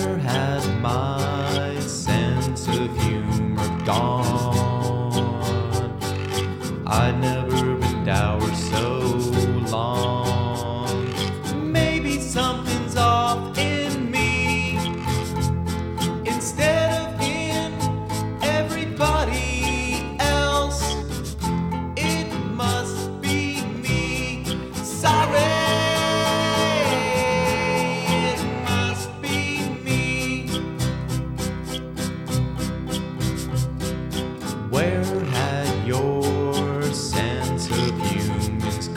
Where has my sense of humor gone? I'd never been dour so long. Maybe something's off in me. Instead of in everybody else, it must be me. Sorry. Where had your sense of humor's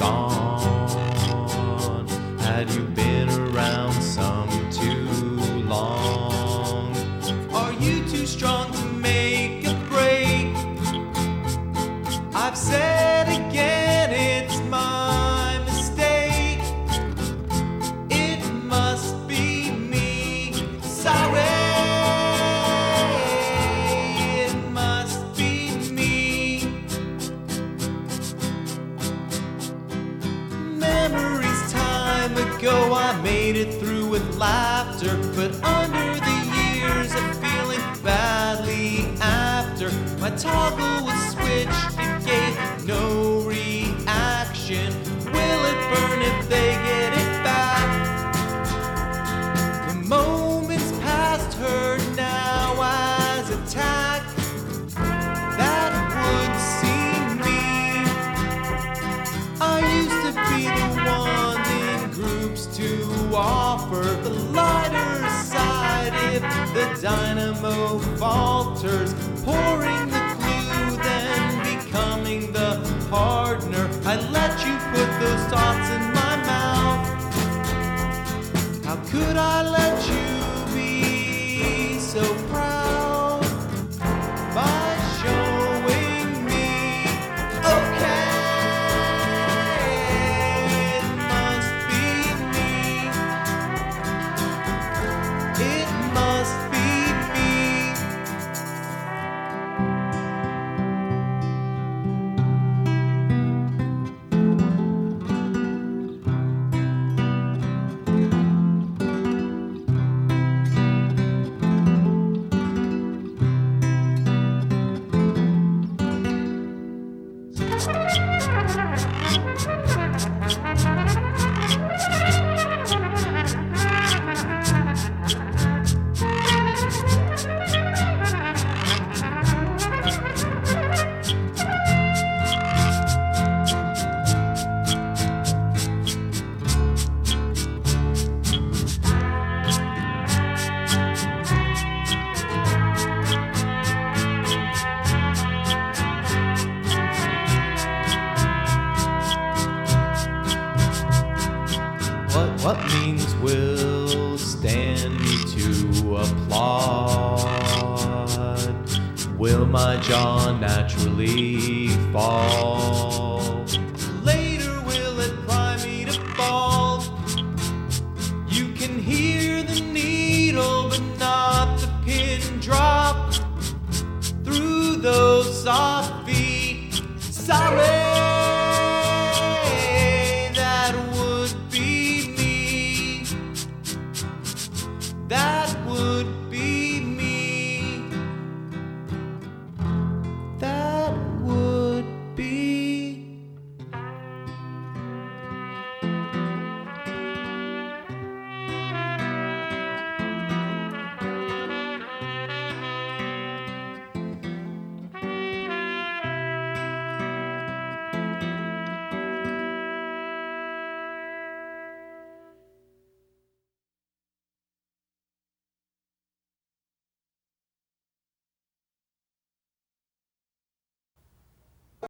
gone? Had you been around some too long? Are you too strong to make a break? I've said again, it's my mistake. It must be me. Sorry. Memories time ago, I made it through with laughter, but under the years of feeling badly after, my toggle was switched, it gave no reaction. Will it burn if they get it back? The moments past her now as attack, that would seem me. I used to be the one in groups to offer the lighter side if the dynamo falters, pouring the glue, then becoming the partner. I let you put those thoughts in my mouth. How could I let you be so proud by showing me okay? It must be me. What means will stand me to applaud? Will my jaw naturally fall?